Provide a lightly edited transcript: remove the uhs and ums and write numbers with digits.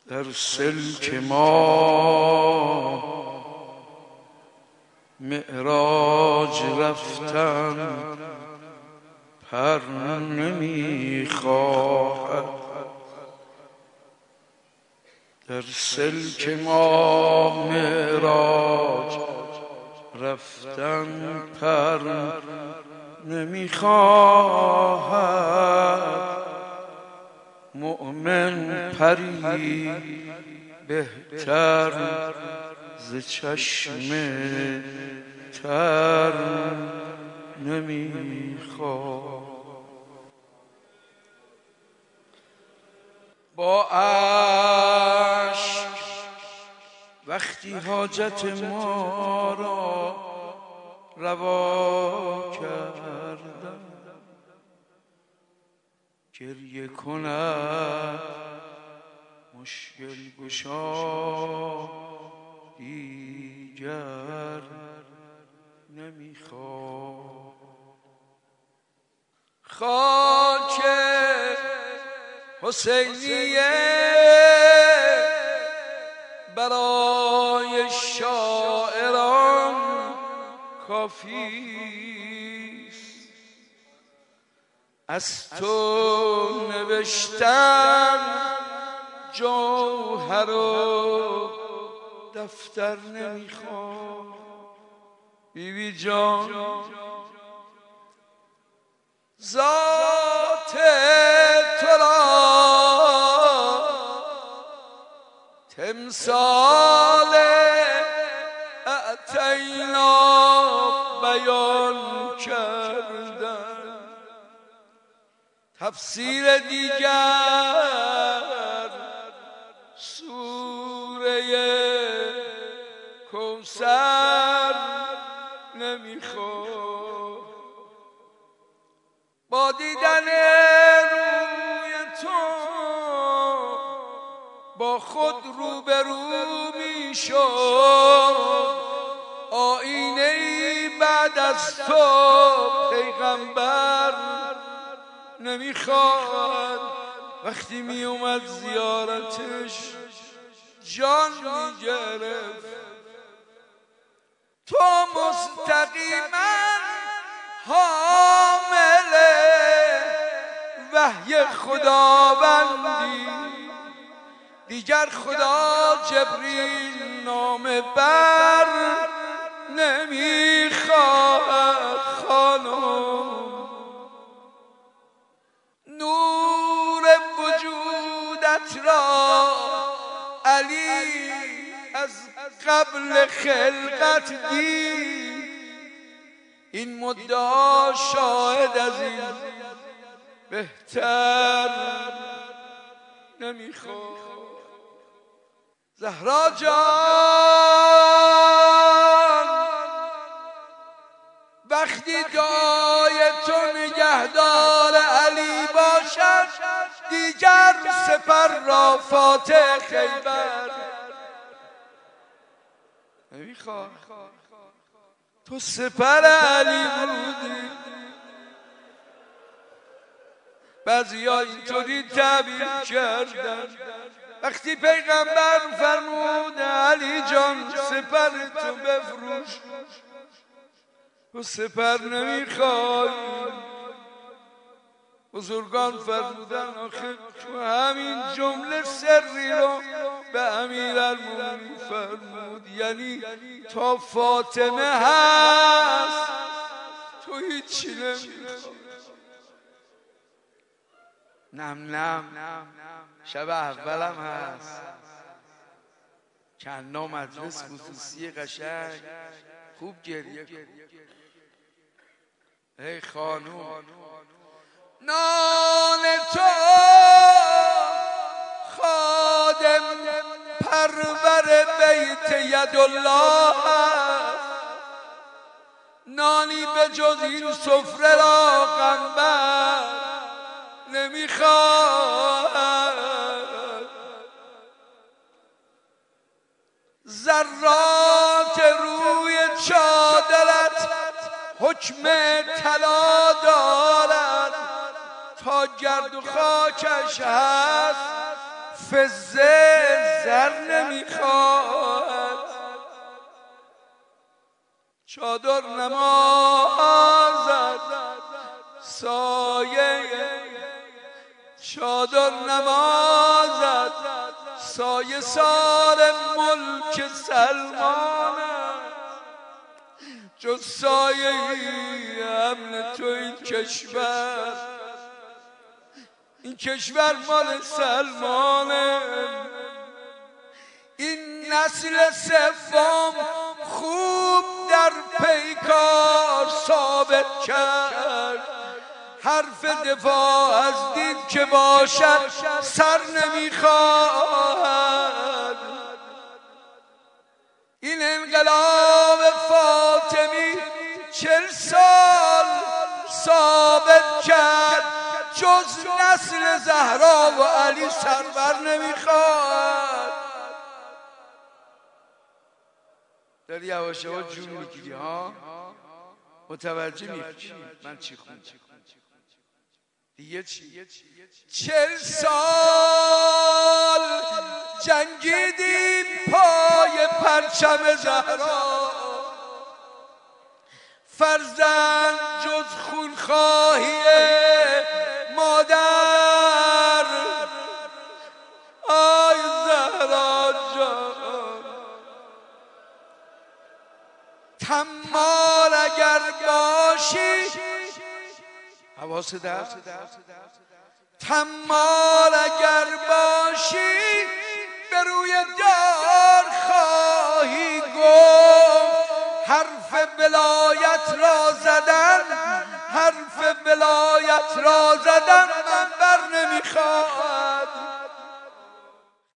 در سلک ما معراج رفتن پر نمیخواهد، در سلک ما معراج رفتن پر نمیخواهد. مؤمن پری بهتر ز چشم تر نمیخواد. با اشک وقتی حاجت ما را روا کردم، گریه کند مشکل گشا دیگر نمیخواد. خاک حسینیه برای شاعران کافیست، از تو نوشتن جوهر و دفتر نمیخواد. بیبی جان ذات تو را تمثال اعطینا بیان کردن، تفسیر دیگر سوره کوثر نمیخواد. با دیدن روی تو با خود روبرو میشد، آینه ای بعد از تو پیغمبر نمیخواد. وقتی می اومد زیارتش جان میگرفت. تو مستقیما حامل وحی خداوندی، دیگر خدا جبریل نامه بر نمیخواد. خانم نور وجودت را علی از قبل خلقت دید، این مدعا شاهد از این بهتر نمیخواد. زهرا جان وقتی دعای تو نگهدار علی باشد، دیگر سپر را فاتح خیبر نمیخواد. تو سپر علی بودی. بعضیا اینطوری تعبیر کردن، وقتی پیغمبر فرمود علی جان سپر تو بفروش، تو سپر نمیخوای. بزرگان فرمودن آخه تو همین جمله سری رو به امیرالمومنین فرمود، یعنی تا فاطمه هست تو هیچی نمیخوای. نم شب اولم هست، کنا مجلس خصوصی قشنگ، خوب گریه کن. ای خانوم نان تو خادم پرور بیت یدالله هست، نانی به جز این سفره را قنبر نمیخواد. ذرات روی چادرت حکم طلا دارد، تا گرد و خاکش هست فزه زر نمیخواد، چادر نمازد سایه، چادر نمازد سایه سار ملک سلمانه، جز سایه امن تو این کشور، این کشور مال سلمانه. این نسل سوم خوب در پیکار ثابت کرد، حرف دفاع از دین که باشد سر نمیخواهد. این انقلاب فاطمی 40 سال ثابت کرد، جز نسل زهرا و علی سرور نمیخواد. داری یواش یواش جون میگیری ها، متوجه میشی من چی خوندم دیگه. چی 40 سال جنگیدیم پای پرچم زهرا، فرزند جز خونخواهی مادر. آی زهرا جان، تمال اگر باشی، حواست هست، تمال اگر باشی به روی دار خواهی گفت. حرف ولایت را زدن، حرف ولایت را زدن من بر نمیخوام.